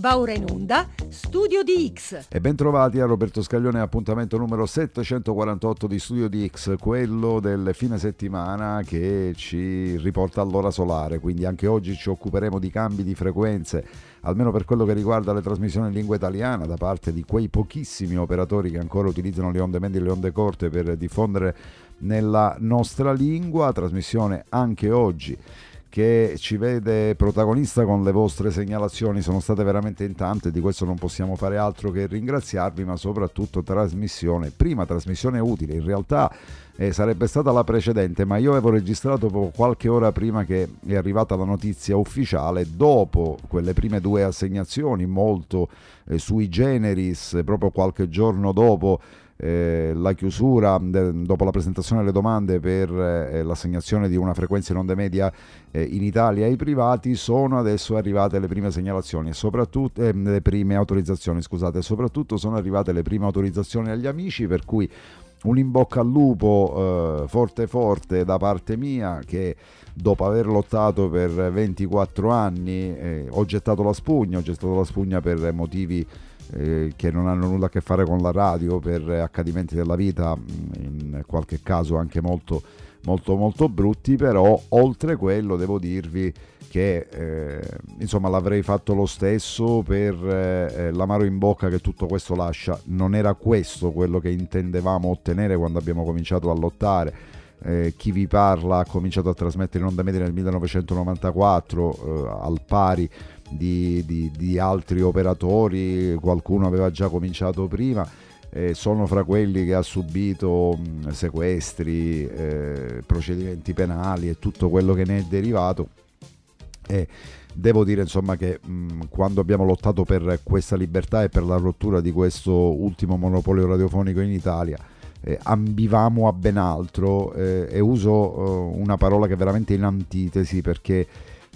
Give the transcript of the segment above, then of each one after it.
Va ora in onda Studio di X. E ben trovati a Roberto Scaglione, appuntamento numero 748 di Studio di X, quello del fine settimana che ci riporta all'ora solare, quindi anche oggi ci occuperemo di cambi di frequenze, almeno per quello che riguarda le trasmissioni in lingua italiana da parte di quei pochissimi operatori che ancora utilizzano le onde medie e le onde corte per diffondere nella nostra lingua. Trasmissione anche oggi che ci vede protagonista con le vostre segnalazioni, sono state veramente in tante, di questo non possiamo fare altro che ringraziarvi, ma soprattutto prima trasmissione utile, in realtà sarebbe stata la precedente, ma io avevo registrato qualche ora prima che è arrivata la notizia ufficiale, dopo quelle prime due assegnazioni molto sui generis, proprio qualche giorno dopo la chiusura, dopo la presentazione delle domande per l'assegnazione di una frequenza in onde media in Italia ai privati, sono adesso arrivate le prime segnalazioni e soprattutto le prime autorizzazioni, scusate, e soprattutto sono arrivate le prime autorizzazioni agli amici, per cui un in bocca al lupo forte forte da parte mia, che dopo aver lottato per 24 anni ho gettato la spugna per motivi che non hanno nulla a che fare con la radio, per accadimenti della vita, in qualche caso anche molto brutti, però oltre quello devo dirvi che insomma l'avrei fatto lo stesso per l'amaro in bocca che tutto questo lascia. Non era questo quello che intendevamo ottenere quando abbiamo cominciato a lottare. Chi vi parla ha cominciato a trasmettere in onda media nel 1994 al pari di altri operatori, qualcuno aveva già cominciato prima, sono fra quelli che ha subito sequestri, procedimenti penali e tutto quello che ne è derivato, e devo dire insomma che quando abbiamo lottato per questa libertà e per la rottura di questo ultimo monopolio radiofonico in Italia, ambivamo a ben altro, e uso una parola che è veramente in antitesi, perché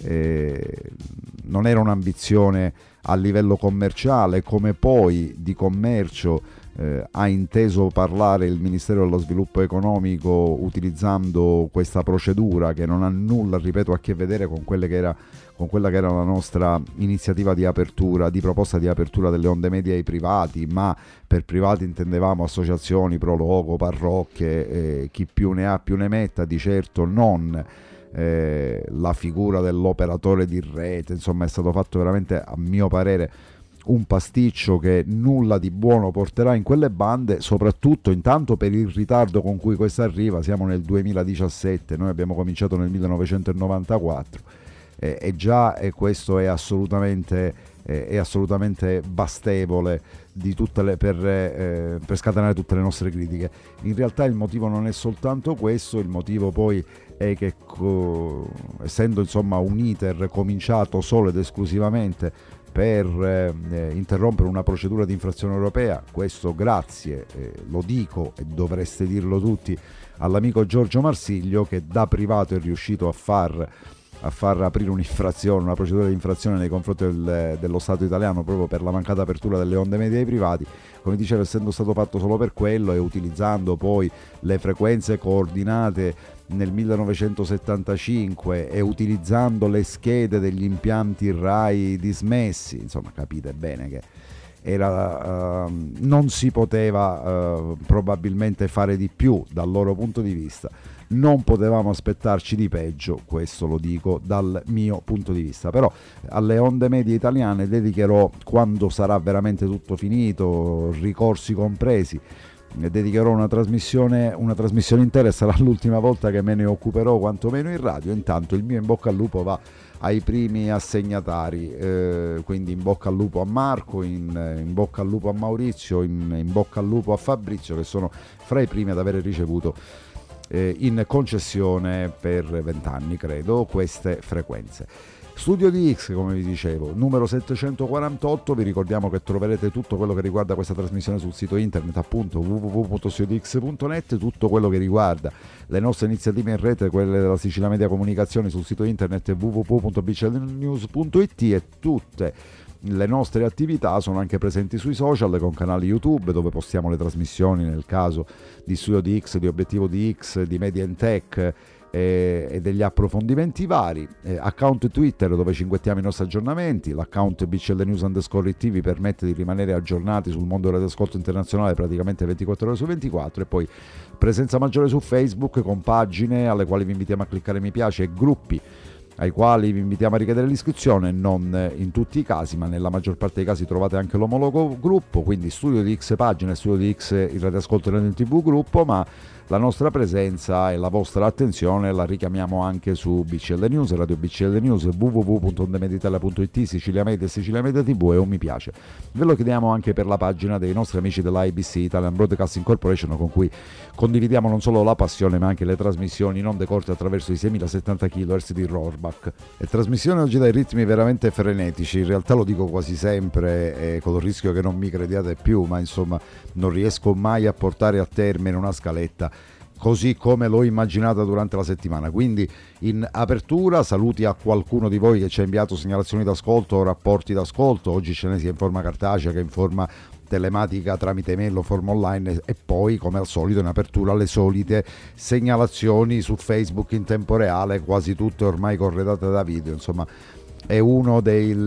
non era un'ambizione a livello commerciale, come poi di commercio ha inteso parlare il Ministero dello Sviluppo Economico utilizzando questa procedura che non ha nulla, ripeto, a che vedere con quella che era la nostra iniziativa di apertura, di proposta di apertura delle onde medie ai privati, ma per privati intendevamo associazioni, pro loco, parrocchie, chi più ne ha più ne metta, di certo non la figura dell'operatore di rete. Insomma, è stato fatto veramente, a mio parere, un pasticcio che nulla di buono porterà in quelle bande, soprattutto intanto per il ritardo con cui questa arriva. Siamo nel 2017, noi abbiamo cominciato nel 1994 e già questo è assolutamente bastevole di per scatenare tutte le nostre critiche. In realtà il motivo non è soltanto questo, il motivo poi è che essendo insomma un iter cominciato solo ed esclusivamente per interrompere una procedura di infrazione europea, questo grazie, lo dico e dovreste dirlo tutti, all'amico Giorgio Marsiglio, che da privato è riuscito a far aprire una procedura di infrazione nei confronti dello Stato italiano proprio per la mancata apertura delle onde medie ai privati. Come dicevo, essendo stato fatto solo per quello e utilizzando poi le frequenze coordinate nel 1975 e utilizzando le schede degli impianti RAI dismessi, insomma capite bene che non si poteva probabilmente fare di più dal loro punto di vista. Non potevamo aspettarci di peggio, questo lo dico dal mio punto di vista. Però alle onde medie italiane dedicherò, quando sarà veramente tutto finito, ricorsi compresi, dedicherò una trasmissione intera, e sarà l'ultima volta che me ne occuperò quantomeno in radio. Intanto il mio in bocca al lupo va ai primi assegnatari, quindi in bocca al lupo a Marco, in bocca al lupo a Maurizio, in bocca al lupo a Fabrizio, che sono fra i primi ad avere ricevuto in concessione per 20 anni, credo, queste frequenze. Studio di X, come vi dicevo, numero 748. Vi ricordiamo che troverete tutto quello che riguarda questa trasmissione sul sito internet, appunto www.studiodix.net, tutto quello che riguarda le nostre iniziative in rete, quelle della Sicilia Media Comunicazioni, sul sito internet www.bclnews.it, e tutte le nostre attività sono anche presenti sui social con canali YouTube dove postiamo le trasmissioni, nel caso di Studio di X, di Obiettivo di X, di Media in Tech, e degli approfondimenti vari, account Twitter dove cinguettiamo i nostri aggiornamenti, l'account BCL_TV permette di rimanere aggiornati sul mondo dell'ascolto internazionale praticamente 24 ore su 24, e poi presenza maggiore su Facebook con pagine alle quali vi invitiamo a cliccare mi piace e gruppi ai quali vi invitiamo a richiedere l'iscrizione, non in tutti i casi ma nella maggior parte dei casi trovate anche l'omologo gruppo, quindi Studio di X pagina e Studio di X il radioascolto Radio TV gruppo, ma la nostra presenza e la vostra attenzione la richiamiamo anche su BCL News, Radio BCL News, www.ondemeditalia.it, Sicilia Media e Sicilia Media TV e un mi piace. Ve lo chiediamo anche per la pagina dei nostri amici dell'IBC, Italian Broadcasting Corporation, con cui condividiamo non solo la passione ma anche le trasmissioni in onde corte attraverso i 6070 kHz di Rohrbach. E trasmissioni oggi dai ritmi veramente frenetici, in realtà lo dico quasi sempre con il rischio che non mi crediate più, ma insomma non riesco mai a portare a termine una scaletta così come l'ho immaginata durante la settimana. Quindi in apertura saluti a qualcuno di voi che ci ha inviato segnalazioni d'ascolto o rapporti d'ascolto, oggi ce ne sia in forma cartacea che in forma telematica tramite mail o forma online, e poi come al solito in apertura le solite segnalazioni su Facebook in tempo reale, quasi tutte ormai corredate da video. Insomma è uno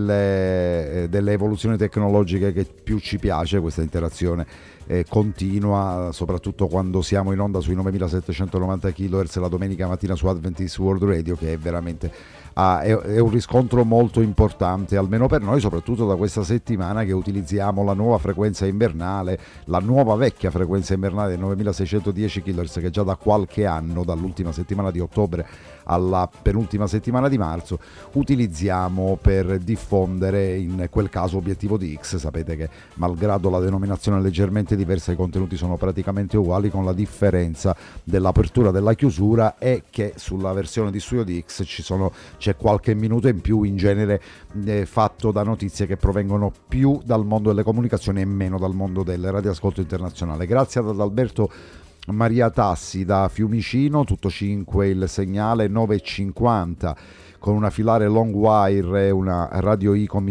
delle evoluzioni tecnologiche che più ci piace, questa interazione continua, soprattutto quando siamo in onda sui 9790 kHz la domenica mattina su Adventist World Radio, che è veramente è un riscontro molto importante, almeno per noi, soprattutto da questa settimana che utilizziamo la nuova frequenza invernale, la nuova vecchia frequenza invernale del 9610 kHz, che già da qualche anno, dall'ultima settimana di ottobre alla penultima settimana di marzo, utilizziamo per diffondere in quel caso Obiettivo di X. Sapete che malgrado la denominazione leggermente diversa i contenuti sono praticamente uguali, con la differenza dell'apertura e della chiusura, e che sulla versione di Studio di X c'è qualche minuto in più, in genere fatto da notizie che provengono più dal mondo delle comunicazioni e meno dal mondo del radioascolto internazionale. Grazie ad Alberto Maria Tassi da Fiumicino, tutto 5 il segnale, 9,50 con una filare long wire e una radio Icom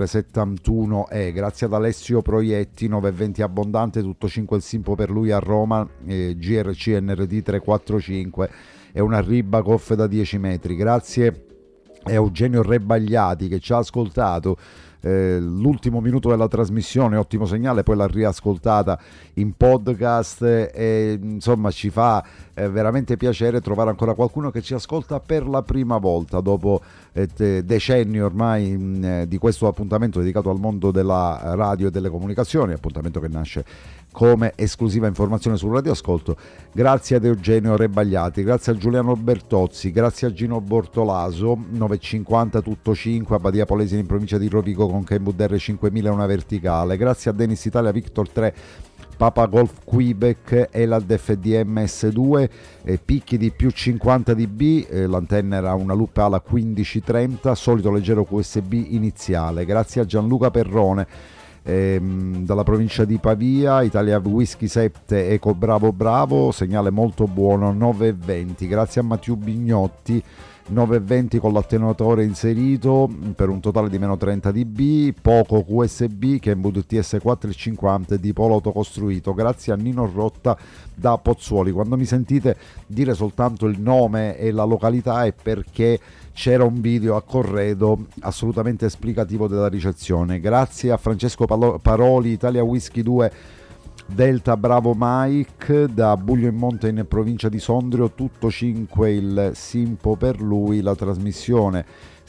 CR71E. Grazie ad Alessio Proietti, 9,20 abbondante, tutto 5 il Simpo per lui a Roma, GRC NRD 345 e una Ribakov da 10 metri. Grazie a Eugenio Rebagliati che ci ha ascoltato l'ultimo minuto della trasmissione, ottimo segnale, poi l'ha riascoltata in podcast e insomma ci fa veramente piacere trovare ancora qualcuno che ci ascolta per la prima volta dopo decenni ormai di questo appuntamento dedicato al mondo della radio e delle comunicazioni, appuntamento che nasce come esclusiva informazione sul radioascolto. Grazie ad Eugenio Rebagliati, grazie a Giuliano Bertozzi, grazie a Gino Bortolaso, 9,50 tutto 5 a Badia Polesine in provincia di Rovigo con Kenwood R5000 una verticale. Grazie a Dennis Italia Victor 3 Papa Golf Quebec Elad FDM S2 picchi di più 50 dB, l'antenna era una loop ala 1530, solito leggero QSB iniziale. Grazie a Gianluca Perrone dalla provincia di Pavia, Italia Whisky 7 Eco Bravo Bravo, segnale molto buono, 9,20. Grazie a Matteo Bignotti, 9,20 con l'attenuatore inserito per un totale di meno 30 dB, poco QSB, Kenwood TS450 di polo autocostruito. Grazie a Nino Rotta da Pozzuoli. Quando mi sentite dire soltanto il nome e la località è perché c'era un video a corredo assolutamente esplicativo della ricezione. Grazie a Francesco Paroli, Italia Whisky 2 Delta Bravo Mike da Buglio in Monte in provincia di Sondrio, tutto 5 il Simpo per lui. La trasmissione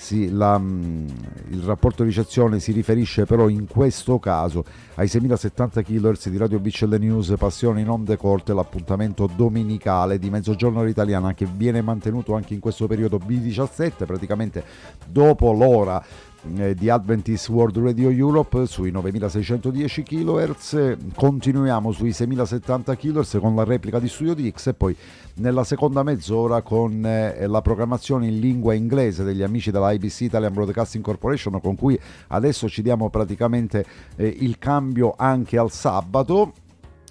il rapporto ricezione si riferisce però in questo caso ai 6070 kHz di Radio BCL News Passione in onde corte, l'appuntamento domenicale di mezzogiorno all'italiana che viene mantenuto anche in questo periodo B17, praticamente dopo l'ora di Adventist World Radio Europe sui 9610 kHz. Continuiamo sui 6070 kHz con la replica di Studio di X e poi nella seconda mezz'ora con la programmazione in lingua inglese degli amici della IBC Italian Broadcasting Corporation, con cui adesso ci diamo praticamente il cambio anche al sabato.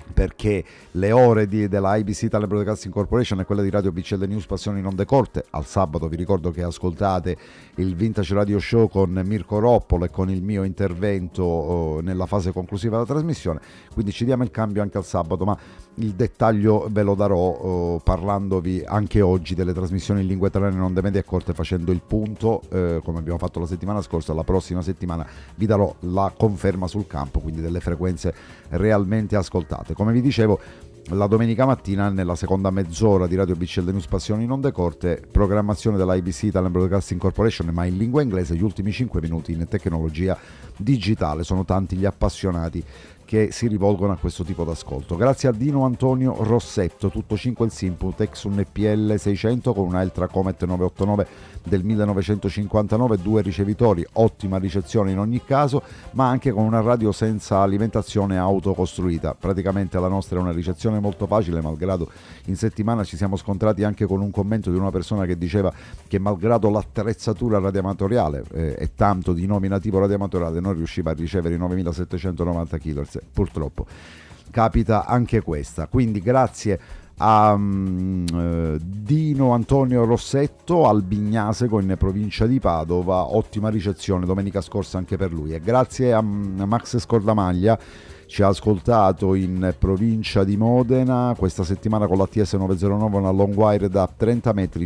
perché le ore della IBC Italian Broadcasting Corporation e quella di Radio BCL News Passioni non decorte al sabato. Vi ricordo che ascoltate il Vintage Radio Show con Mirko Roppolo e con il mio intervento nella fase conclusiva della trasmissione, quindi ci diamo il cambio anche al sabato, ma il dettaglio ve lo darò parlandovi anche oggi delle trasmissioni in lingua italiana non medie e corte, facendo il punto come abbiamo fatto la settimana scorsa. La prossima settimana vi darò la conferma sul campo, quindi delle frequenze realmente ascoltate. Come vi dicevo, la domenica mattina nella seconda mezz'ora di Radio BCL News Passioni non decorte, programmazione della IBC Italian Broadcasting Corporation ma in lingua inglese, gli ultimi 5 minuti in tecnologia digitale. Sono tanti gli appassionati che si rivolgono a questo tipo d'ascolto. Grazie a Dino Antonio Rossetto, tutto 5 il Simpu, Texun EPL 600 con una Eltra Comet 989 del 1959, 2 ricevitori, ottima ricezione in ogni caso, ma anche con una radio senza alimentazione autocostruita. Praticamente la nostra è una ricezione molto facile, malgrado in settimana ci siamo scontrati anche con un commento di una persona che diceva che malgrado l'attrezzatura radioamatoriale e tanto di nominativo radioamatoriale non riusciva a ricevere i 9790 kHz. Purtroppo capita anche questa, quindi grazie a Dino Antonio Rossetto al Bignasego in provincia di Padova, ottima ricezione domenica scorsa anche per lui, e grazie a Max Scordamaglia, ci ha ascoltato in provincia di Modena questa settimana con la TS 909, una long wire da 30 metri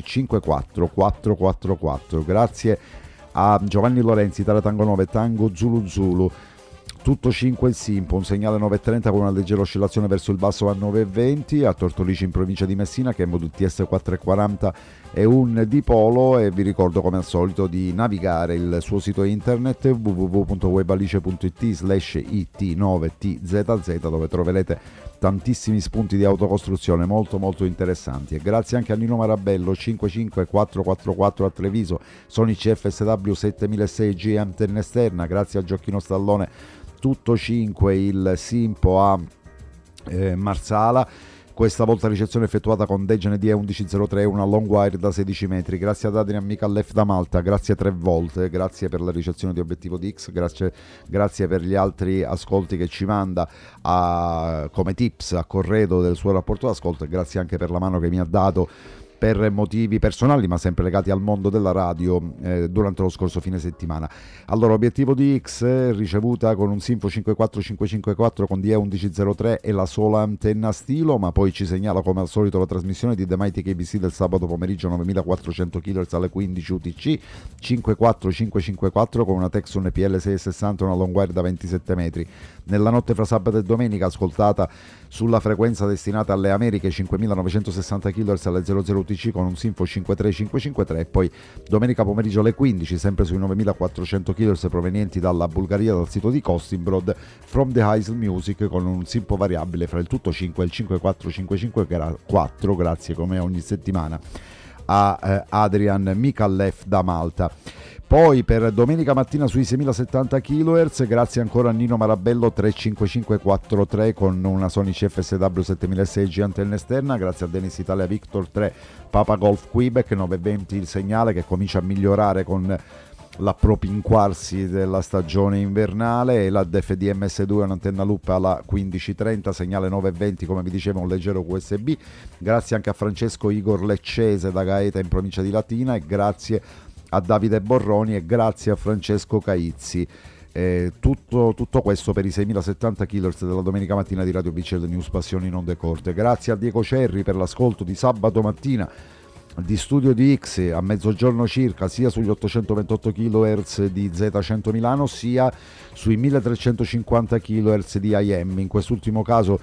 54444. Grazie a Giovanni Lorenzi, Taratango 9 Tango Zulu Zulu, tutto 5 il Simpo, un segnale 9.30 con una leggera oscillazione verso il basso a 9.20, a Tortorici in provincia di Messina, che è modo TS 4.40 e un dipolo. E vi ricordo come al solito di navigare il suo sito internet www.webalice.it/it9tzz, dove troverete tantissimi spunti di autocostruzione molto molto interessanti. E grazie anche a Nino Marabello 55444 a Treviso, Sonic FSW 7006G antenna esterna. Grazie a Gioacchino Stallone, tutto 5 il Simpo a Marsala, questa volta ricezione effettuata con Degen DE1103, una long wire da 16 metri. Grazie ad Adrian Micallef da Malta, grazie 3 volte, grazie per la ricezione di Obiettivo DX, grazie per gli altri ascolti che ci manda come tips a corredo del suo rapporto d'ascolto, e grazie anche per la mano che mi ha dato per motivi personali ma sempre legati al mondo della radio durante lo scorso fine settimana. Allora, Obiettivo DX ricevuta con un Sinfo 54554 con DE1103 e la sola antenna stilo, ma poi ci segnala come al solito la trasmissione di The Mighty KBC del sabato pomeriggio 9400 kHz alle 15 UTC 54554 con una Texun PL 660, una long wire da 27 metri. Nella notte fra sabato e domenica ascoltata sulla frequenza destinata alle Americhe 5960 kHz alle 00 UTC con un Sinfo 53553, e poi domenica pomeriggio alle 15 sempre sui 9400 kHz provenienti dalla Bulgaria, dal sito di Costinbrod, From the Heisel Music con un Sinfo variabile fra il tutto 5 e il 54554, grazie come ogni settimana a Adrian Micallef da Malta. Poi per domenica mattina sui 6070 kHz, grazie ancora a Nino Marabello 35543 con una Sonic FSW 7006G antenna esterna, grazie a Dennis Italia Victor 3 Papa Golf Quebec 920 il segnale, che comincia a migliorare con l'appropinquarsi della stagione invernale, e la DFDMS2 un'antenna loop alla 1530, segnale 920 come vi dicevo, un leggero USB. Grazie anche a Francesco Igor Leccese da Gaeta in provincia di Latina, e grazie a Davide Borroni e grazie a Francesco Caizzi. Tutto questo per i 6070 kHz della domenica mattina di Radio BCL News Passioni non decorte. Grazie a Diego Cerri per l'ascolto di sabato mattina di Studio DX a mezzogiorno circa, sia sugli 828 kHz di Z100 Milano sia sui 1350 kHz di IM. In quest'ultimo caso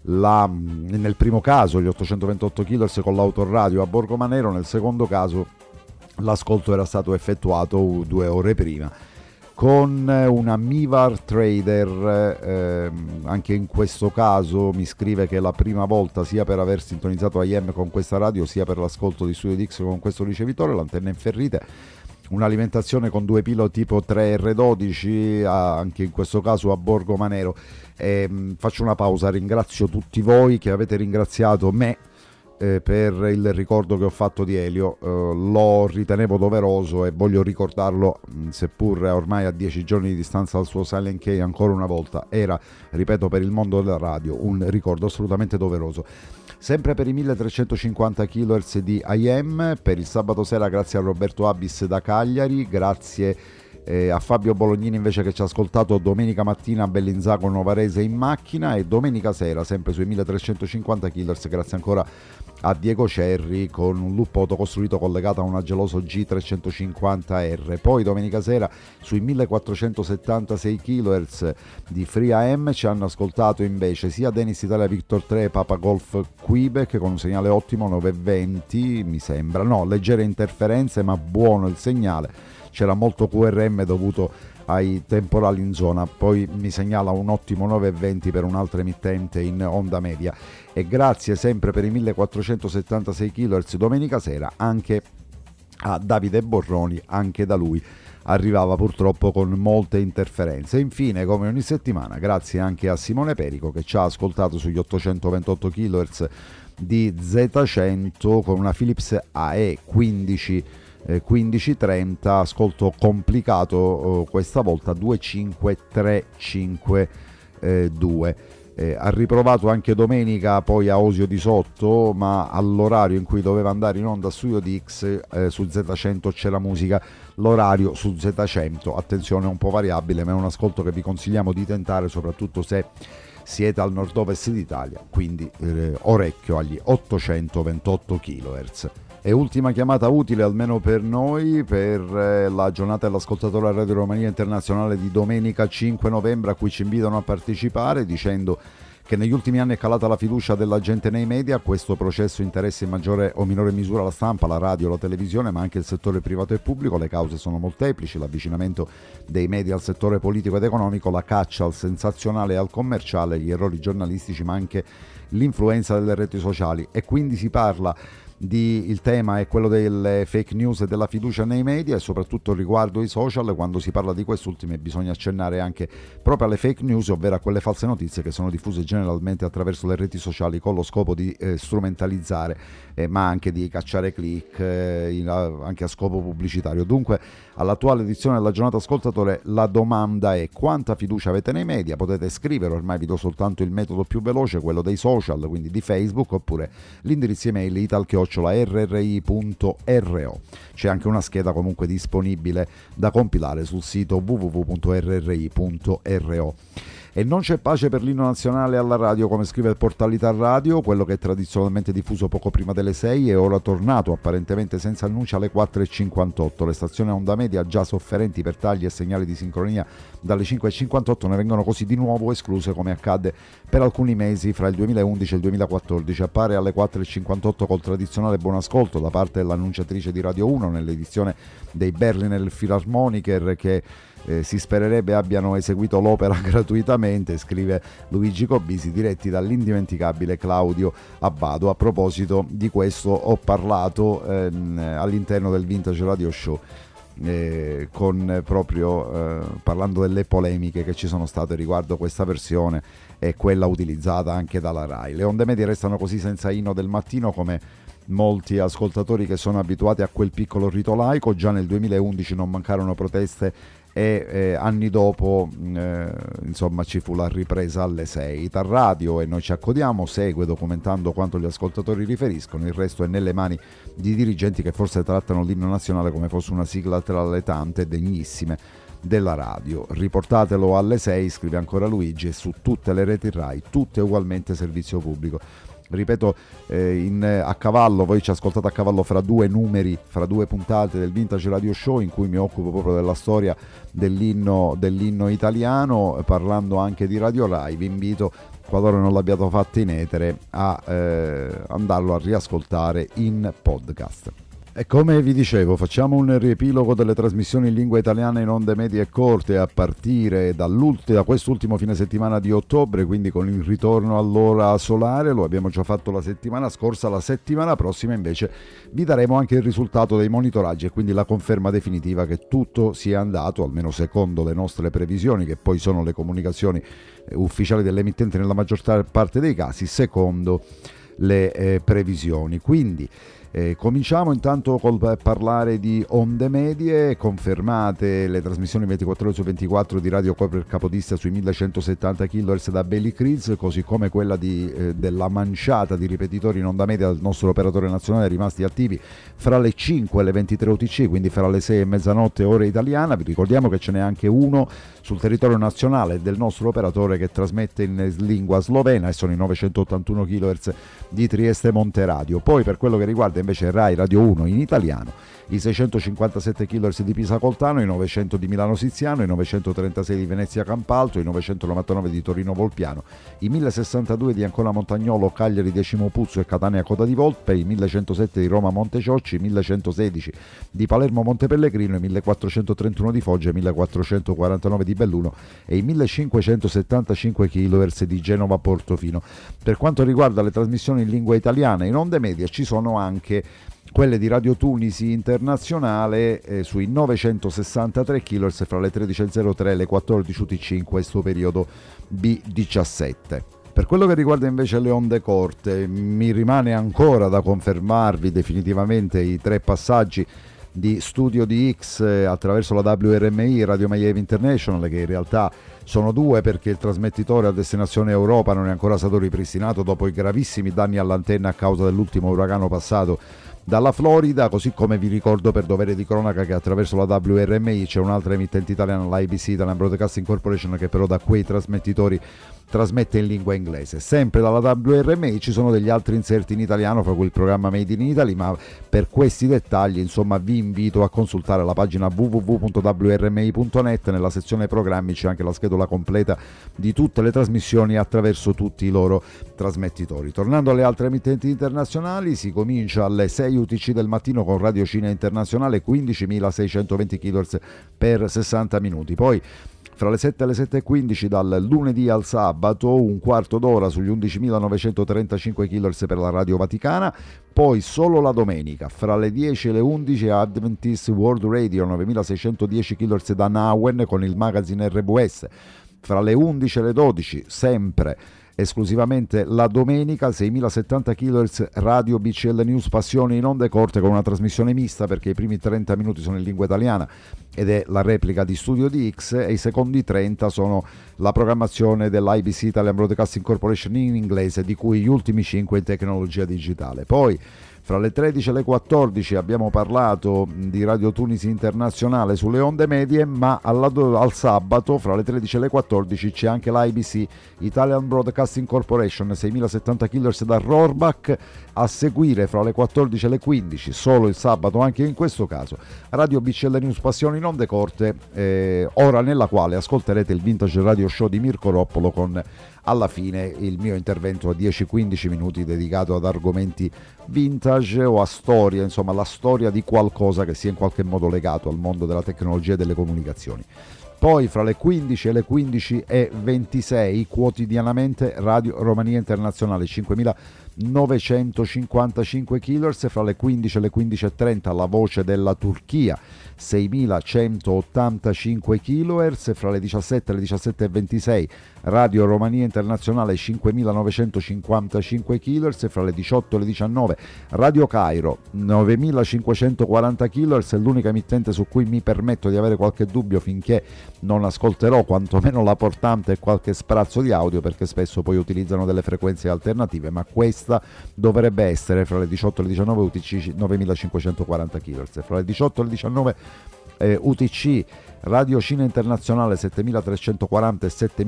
nel primo caso gli 828 kHz con l'autoradio a Borgo Manero, nel secondo caso l'ascolto era stato effettuato 2 ore prima con una Mivar Trader. Anche in questo caso mi scrive che è la prima volta sia per aver sintonizzato IM con questa radio sia per l'ascolto di Studio DX con questo ricevitore, l'antenna in ferrite, un'alimentazione con 2 pilo tipo 3R12 anche in questo caso a Borgo Manero. Faccio una pausa, ringrazio tutti voi che avete ringraziato me per il ricordo che ho fatto di Elio, lo ritenevo doveroso e voglio ricordarlo, seppur ormai a 10 giorni di distanza dal suo Silent K, ancora una volta. Era, ripeto, per il mondo della radio un ricordo assolutamente doveroso. Sempre per i 1350 kHz di IM, per il sabato sera grazie a Roberto Abis da Cagliari, grazie a Fabio Bolognini invece che ci ha ascoltato domenica mattina a Bellinzago Novarese in macchina, e domenica sera sempre sui 1350 kHz grazie ancora a Diego Cerri con un loop autocostruito collegato a una Geloso G350R. Poi domenica sera sui 1476 kHz di Free AM ci hanno ascoltato invece sia Dennis Italia Victor 3 Papa Golf Quebec con un segnale ottimo 920 mi sembra, no, leggere interferenze ma buono il segnale. C'era molto QRM dovuto ai temporali in zona, poi mi segnala un ottimo 9,20 per un'altra emittente in onda media. E grazie sempre per i 1476 kHz domenica sera anche a Davide Borroni, anche da lui arrivava purtroppo con molte interferenze. E infine, come ogni settimana, grazie anche a Simone Perico che ci ha ascoltato sugli 828 kHz di Z100 con una Philips AE 1530, ascolto complicato questa volta 25352. Ha riprovato anche domenica poi a Osio di Sotto, ma all'orario in cui doveva andare in onda Studio DX su Z100 c'era musica. L'orario su Z100, attenzione, è un po' variabile, ma è un ascolto che vi consigliamo di tentare soprattutto se siete al nord-ovest d'Italia, quindi orecchio agli 828 kHz. E ultima chiamata utile, almeno per noi, per la giornata dell'ascoltatore a Radio Romania Internazionale di domenica 5 novembre, a cui ci invitano a partecipare dicendo che negli ultimi anni è calata la fiducia della gente nei media. Questo processo interessa in maggiore o minore misura la stampa, la radio, la televisione, ma anche il settore privato e pubblico. Le cause sono molteplici: l'avvicinamento dei media al settore politico ed economico, la caccia al sensazionale e al commerciale, gli errori giornalistici, ma anche l'influenza delle reti sociali. E quindi si parla il tema è quello delle fake news e della fiducia nei media, e soprattutto riguardo i social. Quando si parla di quest'ultime bisogna accennare anche proprio alle fake news, ovvero a quelle false notizie che sono diffuse generalmente attraverso le reti sociali con lo scopo di strumentalizzare, ma anche di cacciare click, anche a scopo pubblicitario. Dunque, all'attuale edizione della giornata ascoltatore la domanda è: quanta fiducia avete nei media? Potete scrivere, ormai vi do soltanto il metodo più veloce, quello dei social, quindi di Facebook, oppure l'indirizzo email ital@rri.ro. C'è anche una scheda comunque disponibile da compilare sul sito www.rri.ro. E non c'è pace per l'inno nazionale alla radio, come scrive il portale Ital Radio. Quello che è tradizionalmente diffuso poco prima delle 6 è ora tornato apparentemente senza annuncio alle 4.58. Le stazioni a onda media, già sofferenti per tagli e segnali di sincronia dalle 5.58, ne vengono così di nuovo escluse, come accadde per alcuni mesi fra il 2011 e il 2014. Appare alle 4.58 col tradizionale buon ascolto da parte dell'annunciatrice di Radio 1 nell'edizione dei Berliner Philharmoniker, che si spererebbe abbiano eseguito l'opera gratuitamente, scrive Luigi Cobisi, diretti dall'indimenticabile Claudio Abbado. A proposito di questo ho parlato all'interno del Vintage Radio Show, parlando delle polemiche che ci sono state riguardo questa versione e quella utilizzata anche dalla RAI. Le onde medie restano così senza inno del mattino, come molti ascoltatori che sono abituati a quel piccolo rito laico. Già nel 2011 non mancarono proteste e anni dopo insomma ci fu la ripresa alle 6. Ital Radio, e noi ci accodiamo, segue documentando quanto gli ascoltatori riferiscono. Il resto è nelle mani di dirigenti che forse trattano l'inno nazionale come fosse una sigla tra le tante degnissime della radio. Riportatelo alle 6, scrive ancora Luigi, e su tutte le reti RAI, tutte ugualmente servizio pubblico. Ripeto, a cavallo, voi ci ascoltate a cavallo fra due numeri, fra due puntate del Vintage Radio Show, in cui mi occupo proprio della storia dell'inno italiano, parlando anche di Radio Rai. Vi invito, qualora non l'abbiate fatto in etere, a andarlo a riascoltare in podcast. E come vi dicevo, facciamo un riepilogo delle trasmissioni in lingua italiana in onde medie e corte a partire da quest'ultimo fine settimana di ottobre, quindi con il ritorno all'ora solare. Lo abbiamo già fatto la settimana scorsa. La settimana prossima invece vi daremo anche il risultato dei monitoraggi e quindi la conferma definitiva che tutto sia andato, almeno secondo le nostre previsioni, che poi sono le comunicazioni ufficiali dell'emittente nella maggior parte dei casi, secondo le previsioni. Quindi cominciamo intanto col parlare di onde medie. Confermate le trasmissioni 24 ore su 24 di Radio Coper Capodistria sui 1170 kHz da Belli Creeds, così come quella della manciata di ripetitori in onda media del nostro operatore nazionale rimasti attivi fra le 5 e le 23 UTC, quindi fra le 6 e mezzanotte ora italiana. Vi ricordiamo che ce n'è anche uno sul territorio nazionale del nostro operatore che trasmette in lingua slovena, e sono i 981 kHz di Trieste Monteradio. Poi per quello che riguarda invece Rai Radio 1 in italiano, i 657 kHz di Pisa Coltano, i 900 di Milano Siziano, i 936 di Venezia Campalto, i 999 di Torino Volpiano, i 1062 di Ancona Montagnolo, Cagliari Decimo Puzzo e Catania Coda di Volpe, i 1107 di Roma Monteciocci, i 1116 di Palermo Montepellegrino, i 1431 di Foggia, i 1449 di Belluno e i 1575 kHz di Genova Portofino. Per quanto riguarda le trasmissioni in lingua italiana in onde medie, ci sono anche quelle di Radio Tunisi Internazionale sui 963 kHz fra le 13.03 e le 14 UTC in questo periodo B17. Per quello che riguarda invece le onde corte, mi rimane ancora da confermarvi definitivamente i 3 passaggi di Studio DX attraverso la WRMI, Radio Miami International, che in realtà sono 2 perché il trasmettitore a destinazione Europa non è ancora stato ripristinato dopo i gravissimi danni all'antenna a causa dell'ultimo uragano passato dalla Florida, così come vi ricordo per dovere di cronaca che attraverso la WRMI c'è un'altra emittente italiana, l'IBC, Italian Broadcasting Corporation, che però da quei trasmettitori trasmette in lingua inglese. Sempre dalla WRMI ci sono degli altri inserti in italiano, fra cui il programma Made in Italy, ma per questi dettagli insomma vi invito a consultare la pagina www.wrmi.net. Nella sezione programmi c'è anche la schedula completa di tutte le trasmissioni attraverso tutti i loro trasmettitori. Tornando alle altre emittenti internazionali, si comincia alle 6 UTC del mattino con Radio Cina Internazionale, 15.620 kHz per 60 minuti. Poi fra le 7 e le 7.15 dal lunedì al sabato, un quarto d'ora sugli 11.935 kHz per la Radio Vaticana. Poi solo la domenica fra le 10 e le 11 Adventist World Radio 9.610 kHz da Nauen con il magazine RWS. Fra le 11 e le 12 sempre esclusivamente la domenica 6.070 kHz Radio BCL News Passione in onde corte, con una trasmissione mista perché i primi 30 minuti sono in lingua italiana ed è la replica di Studio DX, e i secondi 30 sono la programmazione dell'IBC Italian Broadcasting Corporation in inglese, di cui gli ultimi 5 in tecnologia digitale. Poi fra le 13 e le 14 abbiamo parlato di Radio Tunisi Internazionale sulle onde medie, ma al sabato fra le 13 e le 14 c'è anche l'IBC Italian Broadcasting Corporation 6.070 kHz da Rohrbach. A seguire fra le 14 e le 15, solo il sabato anche in questo caso, Radio BCL News Passione in onde corte, ora nella quale ascolterete il Vintage Radio Show di Mirko Roppolo con alla fine il mio intervento a 10-15 minuti dedicato ad argomenti vintage o a storia, insomma la storia di qualcosa che sia in qualche modo legato al mondo della tecnologia e delle comunicazioni. Poi fra le 15 e le 15:26 quotidianamente Radio Romania Internazionale 5.955 kHz, fra le 15 e le 15:30 La Voce della Turchia 6.185 kHz, fra le 17 e le 17:26 Radio Romania Internazionale 5.955 kHz, fra le 18 e le 19 Radio Cairo 9.540 kHz, è l'unica emittente su cui mi permetto di avere qualche dubbio finché non ascolterò quantomeno la portante e qualche sprazzo di audio, perché spesso poi utilizzano delle frequenze alternative, ma questa dovrebbe essere fra le 18 e le 19 UTC 9.540 kHz, fra le 18 e le 19 UTC Radio Cina Internazionale 7.340 e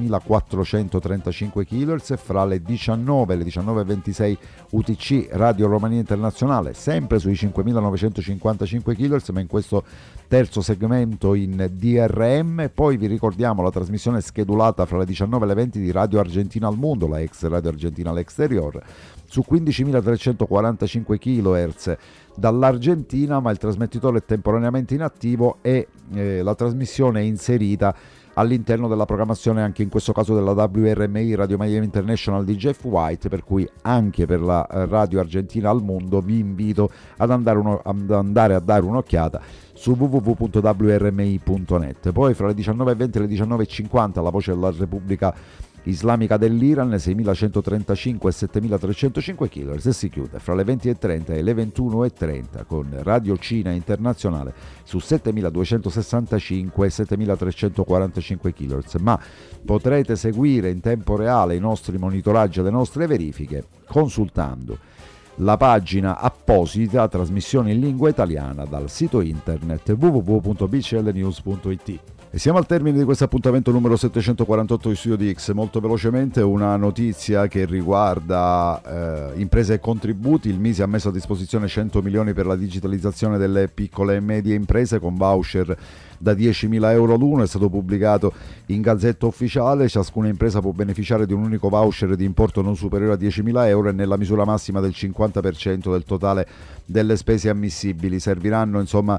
7.435 kHz, fra le 19 e le 19.26 UTC Radio Romania Internazionale sempre sui 5.955 kHz, ma in questo terzo segmento in DRM. Poi vi ricordiamo la trasmissione schedulata fra le 19 e le 20 di Radio Argentina al Mondo, la ex Radio Argentina all'Exterior, su 15.345 kHz dall'Argentina, ma il trasmettitore è temporaneamente inattivo e la trasmissione è inserita all'interno della programmazione anche in questo caso della WRMI Radio Miami International di Jeff White, per cui anche per la Radio Argentina al Mondo vi invito ad andare a dare un'occhiata su www.wrmi.net. Poi fra le 19.20 e le 19.50 La Voce della Repubblica islamica dell'Iran 6135 e 7305 kHz, e si chiude fra le 20:30 e le 21:30 con Radio Cina Internazionale su 7265 e 7345 kHz, ma potrete seguire in tempo reale i nostri monitoraggi e le nostre verifiche consultando la pagina apposita trasmissione in lingua italiana dal sito internet www.bclnews.it. E siamo al termine di questo appuntamento numero 748 di Studio DX. Molto velocemente una notizia che riguarda imprese e contributi. Il MISE ha messo a disposizione 100 milioni per la digitalizzazione delle piccole e medie imprese con voucher da 10.000 euro l'uno. È stato pubblicato in Gazzetta Ufficiale. Ciascuna impresa può beneficiare di un unico voucher di importo non superiore a 10.000 euro e nella misura massima del 50% del totale delle spese ammissibili. Serviranno insomma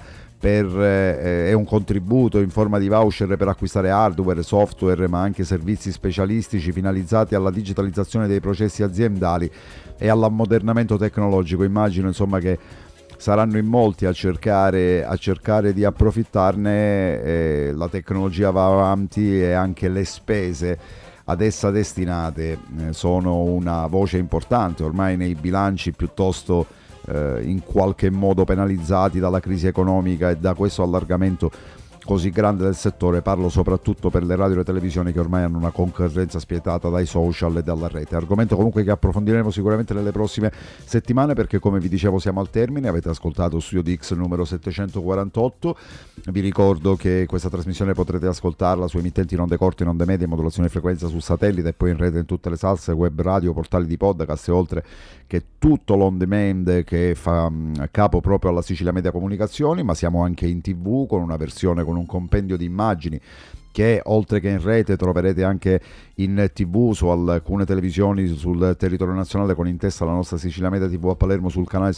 è un contributo in forma di voucher per acquistare hardware, software, ma anche servizi specialistici finalizzati alla digitalizzazione dei processi aziendali e all'ammodernamento tecnologico. Immagino insomma che saranno in molti a cercare di approfittarne. La tecnologia va avanti e anche le spese ad essa destinate sono una voce importante ormai nei bilanci piuttosto in qualche modo penalizzati dalla crisi economica e da questo allargamento così grande del settore. Parlo soprattutto per le radio e le televisioni che ormai hanno una concorrenza spietata dai social e dalla rete. Argomento comunque che approfondiremo sicuramente nelle prossime settimane, perché come vi dicevo siamo al termine. Avete ascoltato Studio DX numero 748. Vi ricordo che questa trasmissione potrete ascoltarla su emittenti in onde corte, in onde medie, modulazione di frequenza su satellite e poi in rete in tutte le salse, web radio, portali di podcast, e oltre che tutto l'on demand che fa capo proprio alla Sicilia Media Comunicazioni. Ma siamo anche in TV con una versione con un compendio di immagini che oltre che in rete troverete anche in TV su alcune televisioni sul territorio nazionale, con in testa la nostra Sicilia Media TV a Palermo sul canale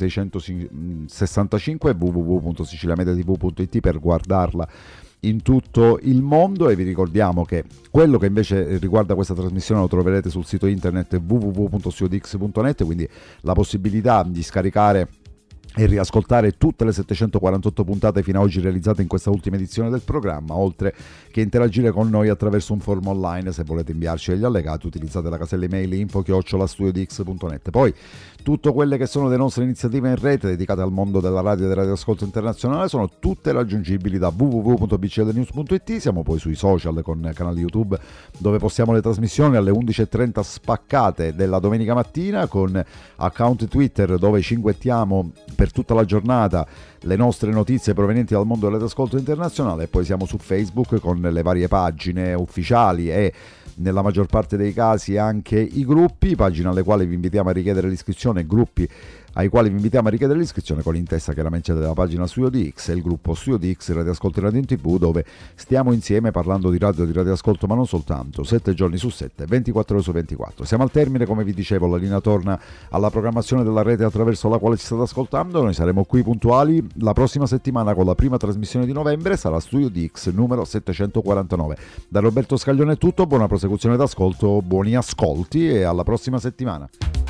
665 e www.siciliamediatv.it per guardarla in tutto il mondo. E vi ricordiamo che quello che invece riguarda questa trasmissione lo troverete sul sito internet www.studiodx.net, quindi la possibilità di scaricare e riascoltare tutte le 748 puntate fino ad oggi realizzate in questa ultima edizione del programma, oltre che interagire con noi attraverso un forum online. Se volete inviarci degli allegati utilizzate la casella email info@studiodx.net. Poi tutte quelle che sono le nostre iniziative in rete dedicate al mondo della radio e del radioascolto internazionale sono tutte raggiungibili da www.bclnews.it. Siamo poi sui social con canale YouTube dove postiamo le trasmissioni alle 11:30 spaccate della domenica mattina, con account Twitter dove cinguettiamo per tutta la giornata le nostre notizie provenienti dal mondo dell'ascolto internazionale. E poi siamo su Facebook con le varie pagine ufficiali e nella maggior parte dei casi anche i gruppi, pagine alle quali vi invitiamo a richiedere l'iscrizione, gruppi ai quali vi invitiamo a richiedere l'iscrizione con in testa chiaramente della pagina Studio DX e il gruppo Studio DX Radioascolto e Radio in TV, dove stiamo insieme parlando di radioascolto, ma non soltanto, 7 giorni su 7, 24 ore su 24. Siamo al termine, come vi dicevo, la linea torna alla programmazione della rete attraverso la quale ci state ascoltando. Noi saremo qui puntuali la prossima settimana con la prima trasmissione di novembre, sarà Studio DX numero 749. Da Roberto Scaglione è tutto, buona prosecuzione d'ascolto, buoni ascolti e alla prossima settimana.